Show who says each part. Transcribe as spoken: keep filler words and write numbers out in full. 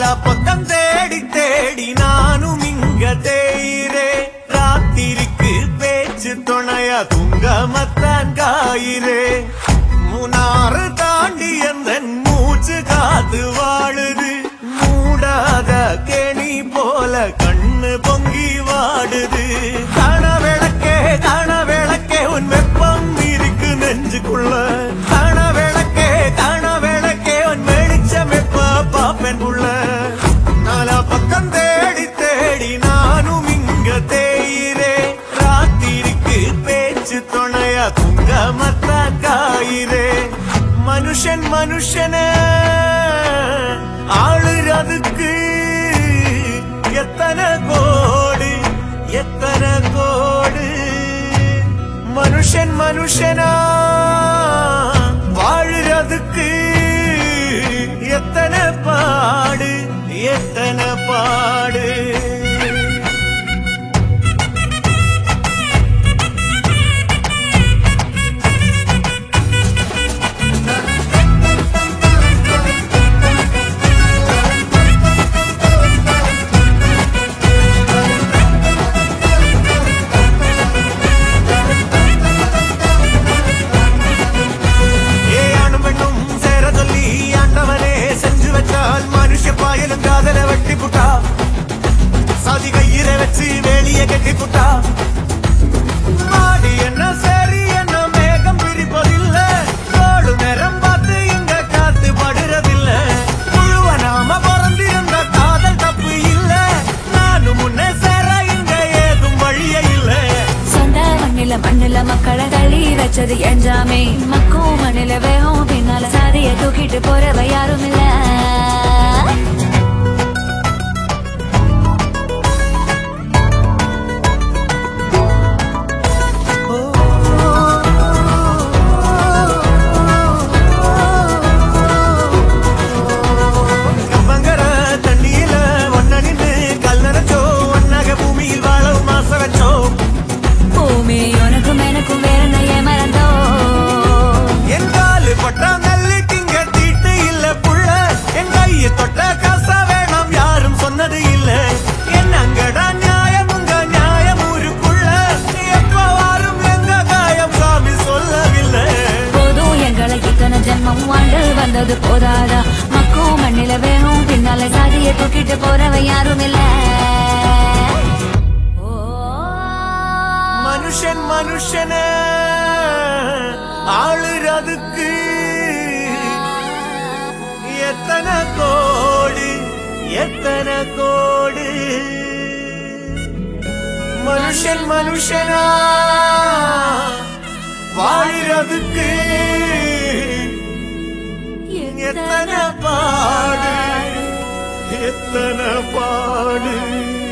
Speaker 1: நாலா பக்கம் தேடி தேடி நானும் இங்க தேயிரே ராத்திரிக்கு பேச்சு துணையா துங்கமத்தான் காயிரே மூணாறு தாண்டி எந்த மூச்சு காத்து வாழுது மூடாத கேணி போல கண்ணு பொங்கி வாடுது காண விளக்கே காண விளக்கே உன் வெப்பம் இருக்கு நெஞ்சுக்குள்ள காண விளக்கே காண விளக்கே உன் வெளிச்சம் எப்ப பாப்பேன் உள்ள நாலா பக்கம் தேடி தேடி நானும் இங்க தேயிரே ராத்திரிக்கு பேச்சு துணையா துங்கமத்தான் காயிரே மனுஷன் மனுஷன ஆளுறதுக்கு எத்தனை கோடு எத்தனை கோடு மனுஷன் மனுஷனா வாழுறதுக்கு எத்தனை பாடு எத்தனை பாடு பாயலும் காதல வெட்டி புட்டா சாதி கையிற வச்சு வேலிய கட்டி புட்டா மாடி என்ன சரி என்ன மேகம் பிரிப்பதில்லை தோடு நேரம் பார்த்து இங்க காத்து படுறதில்ல முழுவ நாம பிறந்திருந்த காதல் தப்பு இல்ல நானும் முன்னே சேர இங்க ஏதும் வழியே இல்ல
Speaker 2: சொந்த மண்ணில மண்ணில மக்களை தள்ளி வச்சது எஞ்சாமே மக்கும் மண்ணில வேகம் பின்னால சாதிய தூக்கிட்டு போறவ யாரும் இல்ல வந்தது போதாதா மக்கும் மண்ணில வேணும் பின்னால சாதிய தூக்கிட்டு போறவ யாரும் இல்ல
Speaker 1: மனுஷன் மனுஷன ஆளுறதுக்கு எத்தனை கோடு எத்தனை கோடு மனுஷன் மனுஷனா வாழுறதுக்கு எத்தனை பாடு எத்தனை பாடு